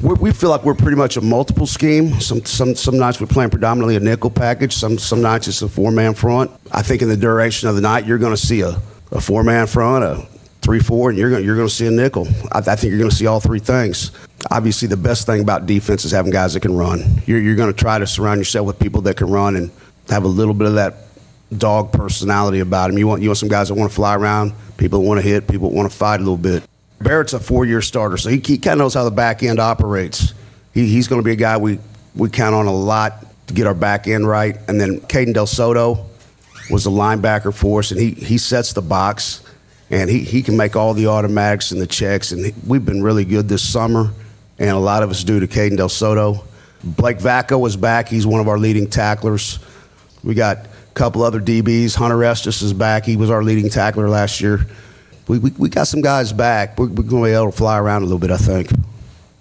We feel like we're pretty much a multiple scheme. Some nights we're playing predominantly a nickel package. Some nights it's a four-man front. I think in the duration of the night you're going to see a four-man front, a 3-4, and you're going to see a nickel. I think you're going to see all three things. Obviously, the best thing about defense is having guys that can run. You're going to try to surround yourself with people that can run and have a little bit of that dog personality about them. You want some guys that want to fly around, people that want to hit, people that want to fight a little bit. Barrett's a 4-year starter, so he kind of knows how the back end operates. He's going to be a guy we count on a lot to get our back end right. And then Caden Del Soto was the linebacker for us, and he sets the box, and he can make all the automatics and the checks. And we've been really good this summer, and a lot of us due to Caden Del Soto. Blake Vacco was back. He's one of our leading tacklers. We got a couple other DBs. Hunter Estes is back. He was our leading tackler last year. We got some guys back. We're going to be able to fly around a little bit, I think.